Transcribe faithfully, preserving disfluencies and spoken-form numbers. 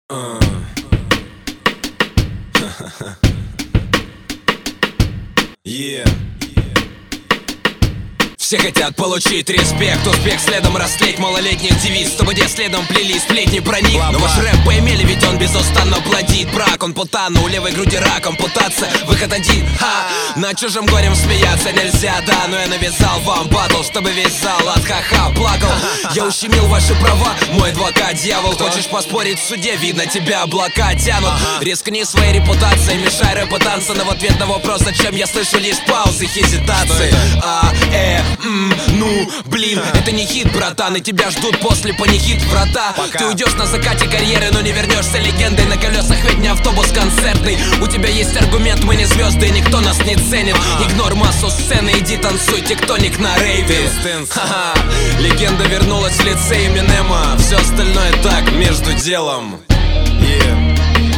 Uh. Yeah. Все хотят получить респект, успех, следом растлеть малолетних девиц, чтобы те следом плели сплетни про них. Но ваш рэп поимели, ведь он безустанно плодит брак. Он путану, у левой груди рак, ампутация, выход один. Ха! Над чужим горем смеяться нельзя, да, но я навязал вам батл, чтобы весь зал от ха-ха плакал. Я ущемил ваши права, мой адвокат дьявол. Хочешь поспорить в суде, видно, тебя облака тянут. Рискни своей репутацией, мешай рэпу танца. Но в ответ на вопрос, зачем, я слышу лишь паузы, хезитации. А, э, м, ну, блин, это не хит, братан, и тебя ждут после панихид врата. Пока. Ты уйдешь на закате карьеры, но не вернешься легендой. На колесах ведь не автобус концертный. У тебя есть аргумент, мы не звезды, и никто нас не ценит. Игнор массу сцены, иди танцуй, тектоник на рейве. Ха-ха, легенда вернулась в лице Эминема. Все остальное так, между делом. Yeah.